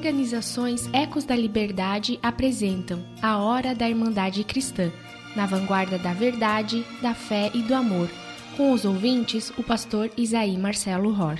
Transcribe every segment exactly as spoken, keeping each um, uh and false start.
organizações Ecos da Liberdade apresentam a Hora da Irmandade Cristã, na vanguarda da verdade, da fé e do amor. Com os ouvintes, o pastor Isaí Marcelo Hort.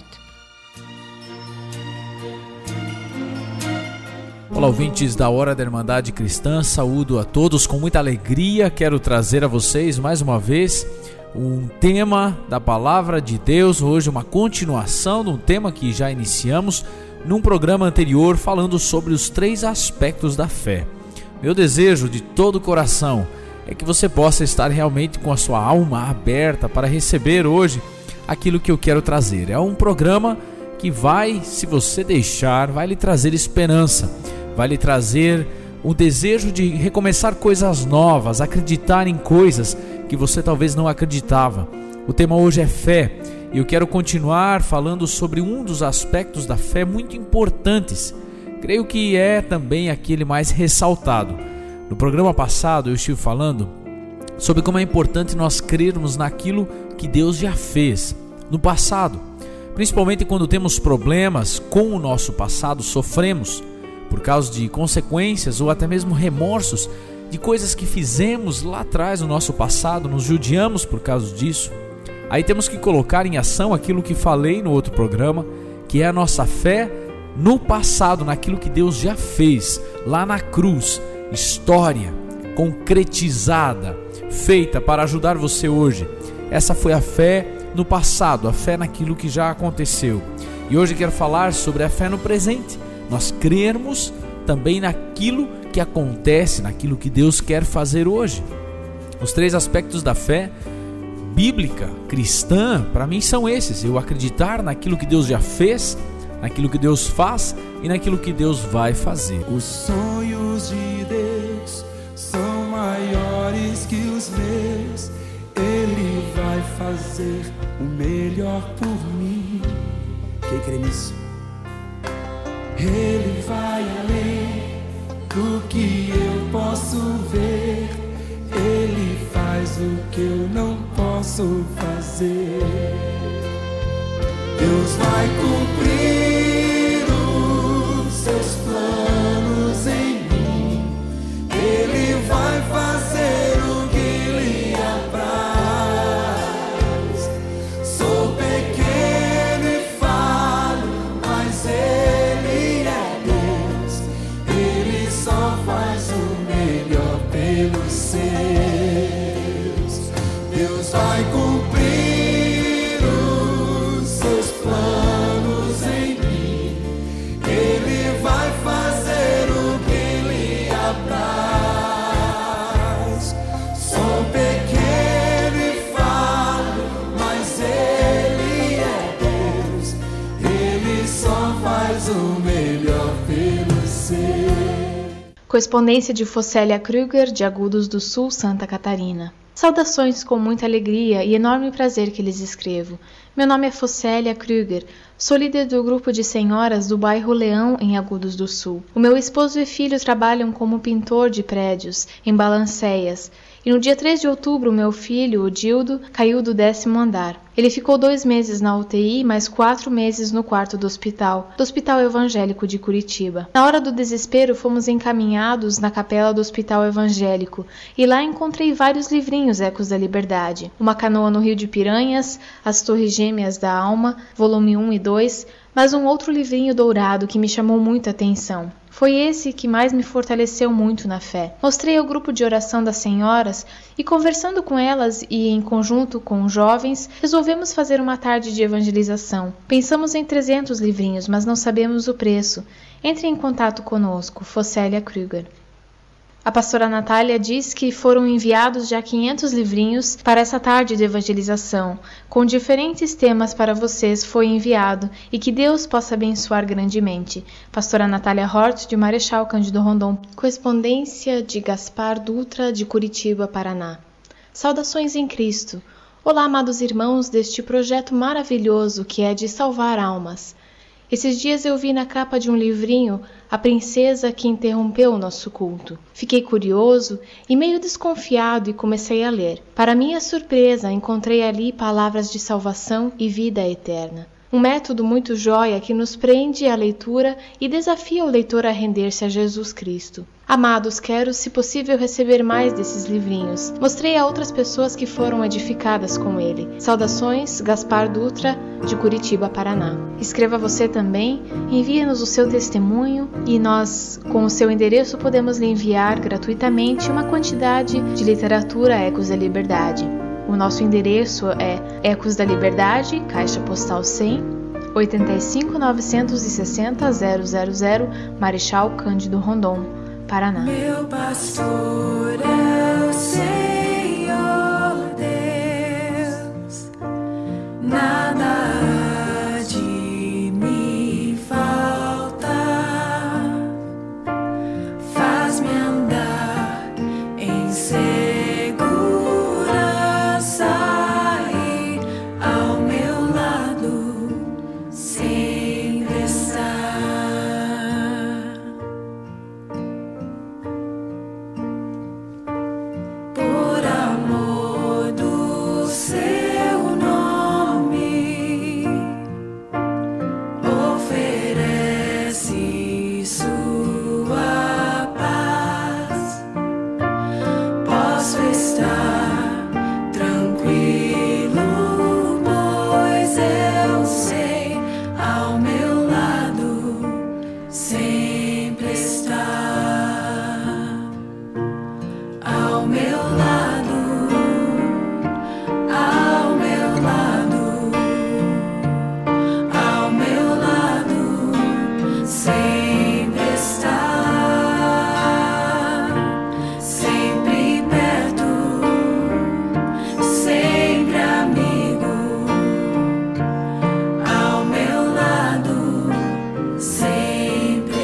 Olá, ouvintes da Hora da Irmandade Cristã, saúdo a todos com muita alegria. Quero trazer a vocês mais uma vez um tema da Palavra de Deus, hoje uma continuação de um tema que já iniciamos num programa anterior falando sobre os três aspectos da fé. Meu desejo de todo o coração é que você possa estar realmente com a sua alma aberta para receber hoje aquilo que eu quero trazer. É um programa que vai, se você deixar, vai lhe trazer esperança, vai lhe trazer o desejo de recomeçar coisas novas, acreditar em coisas que você talvez não acreditava. O tema hoje é fé. E eu quero continuar falando sobre um dos aspectos da fé muito importantes. Creio que é também aquele mais ressaltado. No programa passado eu estive falando sobre como é importante nós crermos naquilo que Deus já fez no passado. Principalmente quando temos problemas com o nosso passado, sofremos por causa de consequências ou até mesmo remorsos de coisas que fizemos lá atrás no nosso passado, nos judiamos por causa disso. Aí temos que colocar em ação aquilo que falei no outro programa, que é a nossa fé no passado, naquilo que Deus já fez, lá na cruz. História concretizada, feita para ajudar você hoje. Essa foi a fé no passado, a fé naquilo que já aconteceu. E hoje quero falar sobre a fé no presente. Nós crermos também naquilo que acontece, naquilo que Deus quer fazer hoje. Os três aspectos da fé bíblica, cristã, para mim são esses: eu acreditar naquilo que Deus já fez, naquilo que Deus faz e naquilo que Deus vai fazer. Os sonhos de Deus são maiores que os meus. Ele vai fazer o melhor por mim. Quem crê nisso? Ele vai além do que eu posso ver. Ele faz o que eu não posso fazer. Deus vai cumprir os seus planos em mim. Ele vai fazer o que lhe apraz. Sou pequeno e falho, mas Ele é Deus. Ele só faz o melhor pelos seus. Deus vai cumprir os seus planos em mim. Ele vai fazer o que lhe apraz. Sou pequeno e falho, mas Ele é Deus. Ele só faz o melhor pelos seus. Correspondência de Focélia Kruger, de Agudos do Sul, Santa Catarina. Saudações com muita alegria e enorme prazer que lhes escrevo. Meu nome é Focélia Kruger, sou líder do grupo de senhoras do bairro Leão, em Agudos do Sul. O meu esposo e filho trabalham como pintor de prédios, em Balancéias, e no dia três de outubro, meu filho, o Dildo, caiu do décimo andar. Ele ficou dois meses na U T I, mais quatro meses no quarto do hospital, do Hospital Evangélico de Curitiba. Na hora do desespero, fomos encaminhados na capela do Hospital Evangélico, e lá encontrei vários livrinhos Ecos da Liberdade. Uma Canoa no Rio de Piranhas, As Torres Gêmeas da Alma, volume um e dois, mas um outro livrinho dourado que me chamou muita atenção. Foi esse que mais me fortaleceu muito na fé. Mostrei ao grupo de oração das senhoras e, conversando com elas e em conjunto com os jovens, resolvemos fazer uma tarde de evangelização. Pensamos em trezentos livrinhos, mas não sabemos o preço. Entre em contato conosco, Focélia Kruger. A pastora Natália diz que foram enviados já quinhentos livrinhos para essa tarde de evangelização, com diferentes temas para vocês foi enviado e que Deus possa abençoar grandemente. Pastora Natália Hort, de Marechal Cândido Rondon. Correspondência de Gaspar Dutra, de Curitiba, Paraná. Saudações em Cristo. Olá, amados irmãos deste projeto maravilhoso que é de salvar almas. Esses dias eu vi na capa de um livrinho A Princesa que Interrompeu o Nosso Culto. Fiquei curioso e meio desconfiado e comecei a ler. Para minha surpresa, encontrei ali palavras de salvação e vida eterna. Um método muito joia que nos prende à leitura e desafia o leitor a render-se a Jesus Cristo. Amados, quero, se possível, receber mais desses livrinhos. Mostrei a outras pessoas que foram edificadas com ele. Saudações, Gaspar Dutra, de Curitiba, Paraná. Escreva você também, envie-nos o seu testemunho e nós, com o seu endereço, podemos lhe enviar gratuitamente uma quantidade de literatura Ecos da Liberdade. O nosso endereço é Ecos da Liberdade, Caixa Postal cem, oitenta e cinco, novecentos e sessenta, zero zero zero, Marechal Cândido Rondon, Paraná. Meu pastor é o Senhor Deus, nada há de me faltar, faz-me andar em segurança e ao meu lado sempre está. Por amor do seu nome, oferece sua paz. Posso estar tranquilo, pois eu sei, ao meu lado sempre está. Ao meu lado, ao meu lado, ao meu lado, sempre está, sempre perto, sempre amigo. Ao meu lado, sempre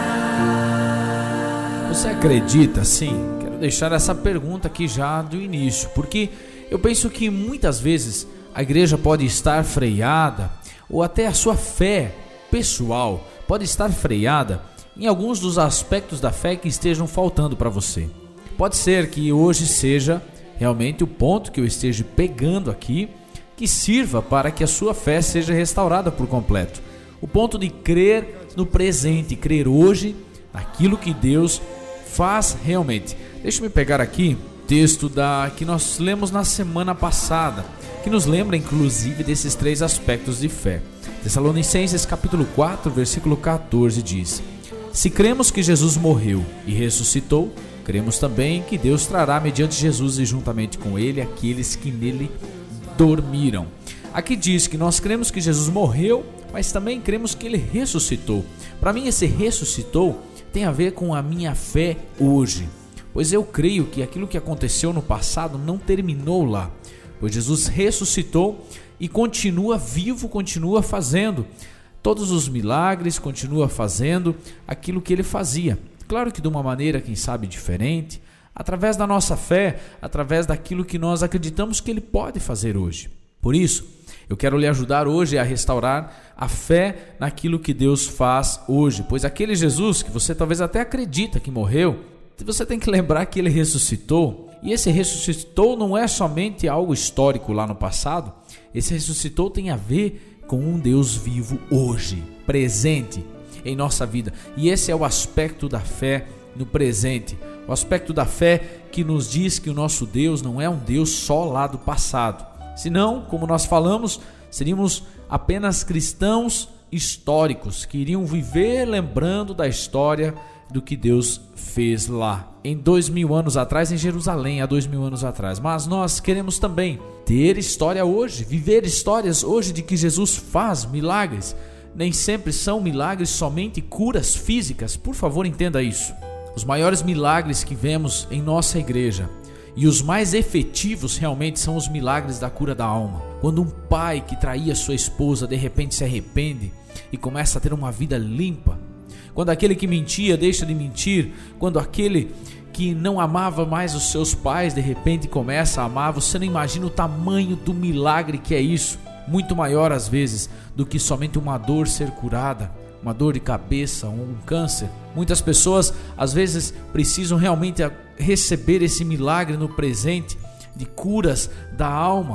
está. Você acredita, sim? Quero deixar essa pergunta aqui já do início, porque eu penso que muitas vezes a igreja pode estar freada, ou até a sua fé pessoal pode estar freada em alguns dos aspectos da fé que estejam faltando para você. Pode ser que hoje seja realmente o ponto que eu esteja pegando aqui, que sirva para que a sua fé seja restaurada por completo. O ponto de crer no presente, crer hoje naquilo que Deus faz realmente. Deixa-me pegar aqui o texto da, que nós lemos na semana passada, que nos lembra inclusive desses três aspectos de fé. Tessalonicenses capítulo quatro, versículo catorze diz: se cremos que Jesus morreu e ressuscitou, cremos também que Deus trará mediante Jesus e juntamente com ele aqueles que nele dormiram. Aqui diz que nós cremos que Jesus morreu, mas também cremos que ele ressuscitou. Para mim, esse ressuscitou tem a ver com a minha fé hoje, pois eu creio que aquilo que aconteceu no passado não terminou lá, pois Jesus ressuscitou e continua vivo, continua fazendo todos os milagres, continua fazendo aquilo que ele fazia. Claro que de uma maneira, quem sabe, diferente, através da nossa fé, através daquilo que nós acreditamos que ele pode fazer hoje. Por isso, eu quero lhe ajudar hoje a restaurar a fé naquilo que Deus faz hoje, pois aquele Jesus que você talvez até acredita que morreu, você tem que lembrar que ele ressuscitou, e esse ressuscitou não é somente algo histórico lá no passado, esse ressuscitou tem a ver com um Deus vivo hoje, presente em nossa vida, e esse é o aspecto da fé no presente, o aspecto da fé que nos diz que o nosso Deus não é um Deus só lá do passado, senão, como nós falamos, seríamos apenas cristãos históricos que iriam viver lembrando da história do que Deus fez lá em dois mil anos atrás em Jerusalém, há dois mil anos atrás. Mas nós queremos também ter história hoje, viver histórias hoje de que Jesus faz milagres. Nem sempre são milagres somente curas físicas, por favor, entenda isso. Os maiores milagres que vemos em nossa igreja e os mais efetivos realmente são os milagres da cura da alma. Quando um pai que traía sua esposa de repente se arrepende e começa a ter uma vida limpa. Quando aquele que mentia deixa de mentir. Quando aquele que não amava mais os seus pais de repente começa a amar. Você não imagina o tamanho do milagre que é isso. Muito maior às vezes do que somente uma dor ser curada. Uma dor de cabeça, um câncer. Muitas pessoas às vezes precisam realmente receber esse milagre no presente de curas da alma,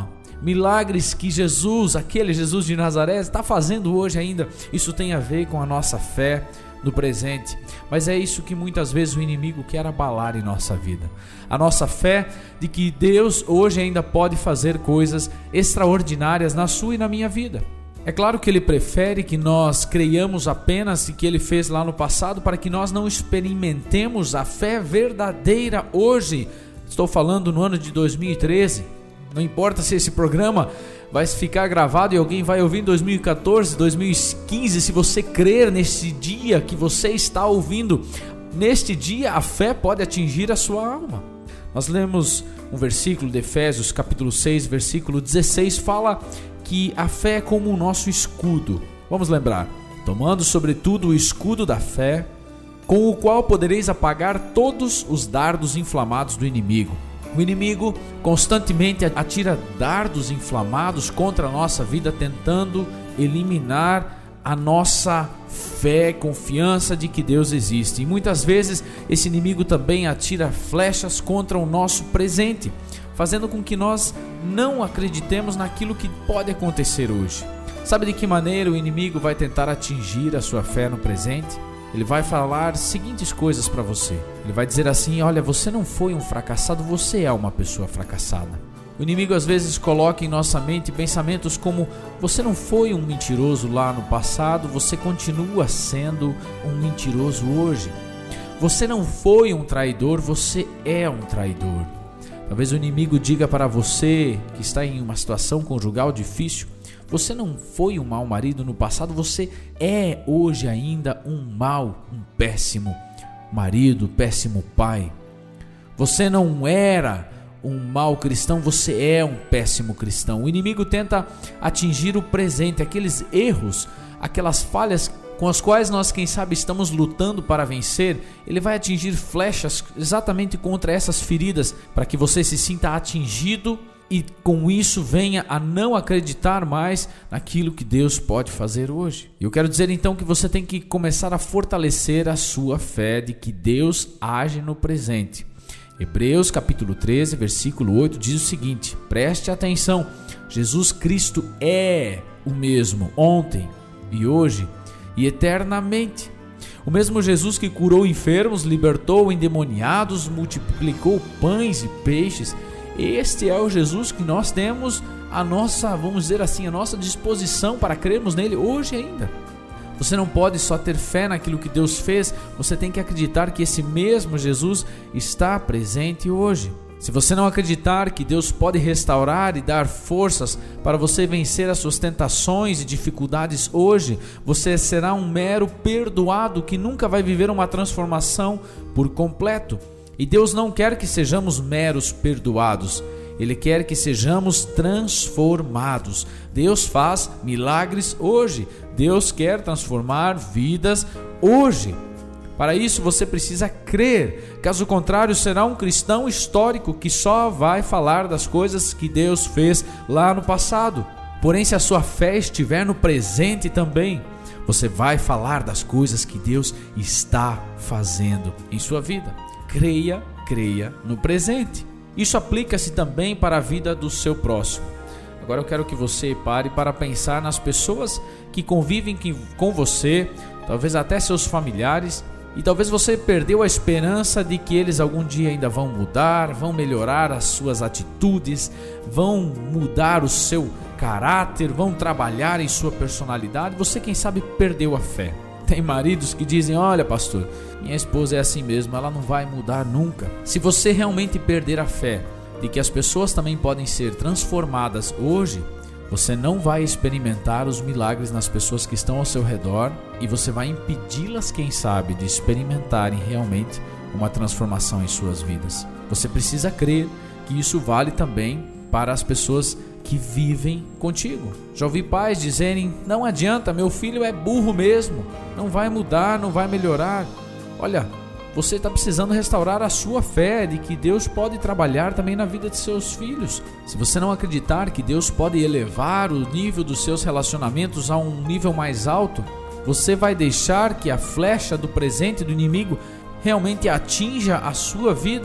milagres que Jesus, aquele Jesus de Nazaré, está fazendo hoje ainda. Isso tem a ver com a nossa fé no presente, mas é isso que muitas vezes o inimigo quer abalar em nossa vida. A nossa fé de que Deus hoje ainda pode fazer coisas extraordinárias na sua e na minha vida. É claro que Ele prefere que nós creiamos apenas o que Ele fez lá no passado, para que nós não experimentemos a fé verdadeira hoje. Estou falando no ano de dois mil e treze. Não importa se esse programa vai ficar gravado e alguém vai ouvir em dois mil e quatorze, dois mil e quinze. Se você crer nesse dia que você está ouvindo, neste dia a fé pode atingir a sua alma. Nós lemos um versículo de Efésios capítulo seis, versículo dezesseis, fala que a fé é como o nosso escudo. Vamos lembrar: tomando sobretudo o escudo da fé, com o qual podereis apagar todos os dardos inflamados do inimigo. O inimigo constantemente atira dardos inflamados contra a nossa vida, tentando eliminar a nossa fé, confiança de que Deus existe. E muitas vezes esse inimigo também atira flechas contra o nosso presente, fazendo com que nós não acreditemos naquilo que pode acontecer hoje. Sabe de que maneira o inimigo vai tentar atingir a sua fé no presente? Ele vai falar seguintes coisas para você. Ele vai dizer assim: olha, você não foi um fracassado, você é uma pessoa fracassada. O inimigo às vezes coloca em nossa mente pensamentos como: você não foi um mentiroso lá no passado, você continua sendo um mentiroso hoje. Você não foi um traidor, você é um traidor. Talvez o inimigo diga para você que está em uma situação conjugal difícil: você não foi um mau marido no passado, você é hoje ainda um mau, um péssimo marido, péssimo pai. Você não era um mau cristão, você é um péssimo cristão. O inimigo tenta atingir o presente, aqueles erros, aquelas falhas com as quais nós, quem sabe, estamos lutando para vencer. Ele vai atingir flechas exatamente contra essas feridas, para que você se sinta atingido e com isso venha a não acreditar mais naquilo que Deus pode fazer hoje. Eu quero dizer então que você tem que começar a fortalecer a sua fé de que Deus age no presente. Hebreus capítulo treze, versículo oito diz o seguinte: preste atenção, Jesus Cristo é o mesmo ontem e hoje e eternamente. O mesmo Jesus que curou enfermos, libertou endemoniados, multiplicou pães e peixes. Este é o Jesus que nós temos a nossa, vamos dizer assim, a nossa disposição para crermos nele hoje ainda. Você não pode só ter fé naquilo que Deus fez, você tem que acreditar que esse mesmo Jesus está presente hoje. Se você não acreditar que Deus pode restaurar e dar forças para você vencer as suas tentações e dificuldades hoje, você será um mero perdoado que nunca vai viver uma transformação por completo. E Deus não quer que sejamos meros perdoados, Ele quer que sejamos transformados. Deus faz milagres hoje, Deus quer transformar vidas hoje. Para isso você precisa crer, caso contrário será um cristão histórico que só vai falar das coisas que Deus fez lá no passado. Porém, se a sua fé estiver no presente também, você vai falar das coisas que Deus está fazendo em sua vida. Creia, creia no presente. Isso aplica-se também para a vida do seu próximo. Agora eu quero que você pare para pensar nas pessoas que convivem com você, talvez até seus familiares, e talvez você perdeu a esperança de que eles algum dia ainda vão mudar, vão melhorar as suas atitudes, vão mudar o seu caráter, vão trabalhar em sua personalidade. Você, quem sabe, perdeu a fé. Tem maridos que dizem: olha, pastor, minha esposa é assim mesmo, ela não vai mudar nunca. Se você realmente perder a fé de que as pessoas também podem ser transformadas hoje, você não vai experimentar os milagres nas pessoas que estão ao seu redor e você vai impedi-las, quem sabe, de experimentarem realmente uma transformação em suas vidas. Você precisa crer que isso vale também para as pessoas que vivem contigo. Já ouvi pais dizerem: não adianta, meu filho é burro mesmo, não vai mudar, não vai melhorar. Olha, você está precisando restaurar a sua fé de que Deus pode trabalhar também na vida de seus filhos. Se você não acreditar que Deus pode elevar o nível dos seus relacionamentos a um nível mais alto, você vai deixar que a flecha do presente do inimigo realmente atinja a sua vida.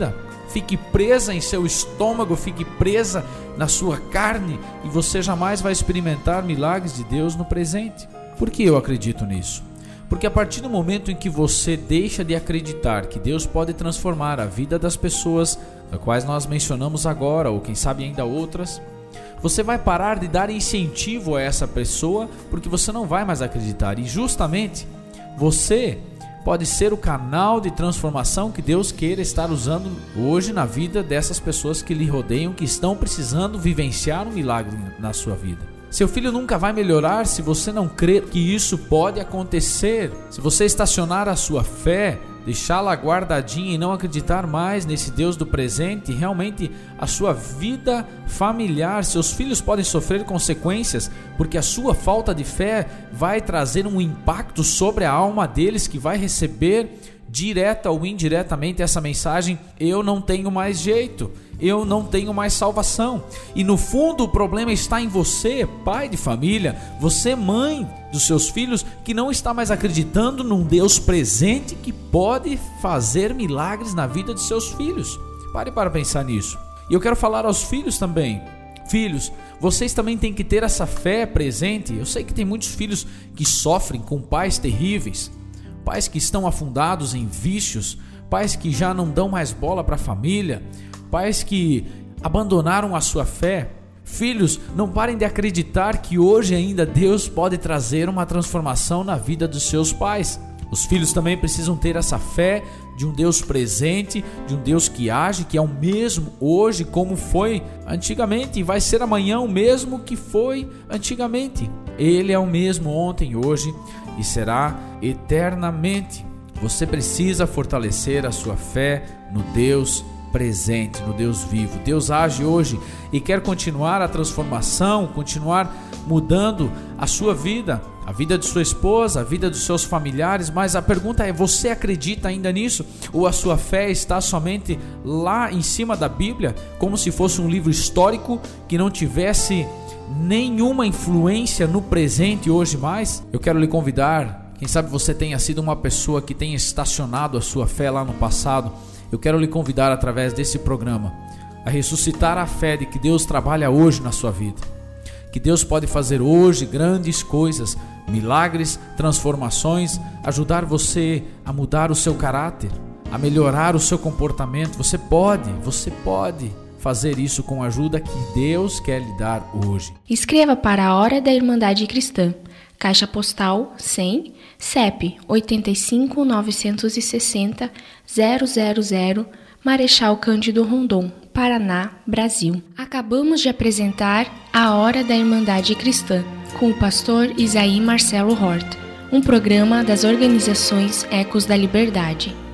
fique presa em seu estômago, fique presa na sua carne e você jamais vai experimentar milagres de Deus no presente. Por que eu acredito nisso? Porque a partir do momento em que você deixa de acreditar que Deus pode transformar a vida das pessoas, das quais nós mencionamos agora, ou quem sabe ainda outras, você vai parar de dar incentivo a essa pessoa, porque você não vai mais acreditar. E justamente você pode ser o canal de transformação que Deus queira estar usando hoje na vida dessas pessoas que lhe rodeiam, que estão precisando vivenciar um milagre na sua vida. Seu filho nunca vai melhorar se você não crer que isso pode acontecer. Se você estacionar a sua fé, deixá-la guardadinha e não acreditar mais nesse Deus do presente, realmente a sua vida familiar, seus filhos podem sofrer consequências, porque a sua falta de fé vai trazer um impacto sobre a alma deles, que vai receber direta ou indiretamente essa mensagem: eu não tenho mais jeito, eu não tenho mais salvação. E no fundo o problema está em você, pai de família, você mãe dos seus filhos, que não está mais acreditando num Deus presente que pode fazer milagres na vida de seus filhos. Pare para pensar nisso. E eu quero falar aos filhos também. Filhos, vocês também têm que ter essa fé presente. Eu sei que tem muitos filhos que sofrem com pais terríveis, pais que estão afundados em vícios, pais que já não dão mais bola para a família, pais que abandonaram a sua fé. Filhos, não parem de acreditar que hoje ainda Deus pode trazer uma transformação na vida dos seus pais. Os filhos também precisam ter essa fé de um Deus presente, de um Deus que age, que é o mesmo hoje como foi antigamente e vai ser amanhã o mesmo que foi antigamente. Ele é o mesmo ontem, hoje e será eternamente. Você precisa fortalecer a sua fé no Deus presente, no Deus vivo. Deus age hoje e quer continuar a transformação, continuar mudando a sua vida, a vida de sua esposa, a vida dos seus familiares. Mas a pergunta é: você acredita ainda nisso? Ou a sua fé está somente lá em cima da Bíblia, como se fosse um livro histórico que não tivesse nenhuma influência no presente hoje mais? Eu quero lhe convidar, quem sabe você tenha sido uma pessoa que tenha estacionado a sua fé lá no passado. Eu quero lhe convidar através desse programa a ressuscitar a fé de que Deus trabalha hoje na sua vida, que Deus pode fazer hoje grandes coisas, milagres, transformações, ajudar você a mudar o seu caráter, a melhorar o seu comportamento. Você pode, você pode fazer isso com a ajuda que Deus quer lhe dar hoje. Escreva para a Hora da Irmandade Cristã, Caixa Postal cem, C E P oito cinco nove seis zero zero zero zero, Marechal Cândido Rondon, Paraná, Brasil. Acabamos de apresentar a Hora da Irmandade Cristã, com o pastor Isaí Marcelo Hort, um programa das organizações Ecos da Liberdade.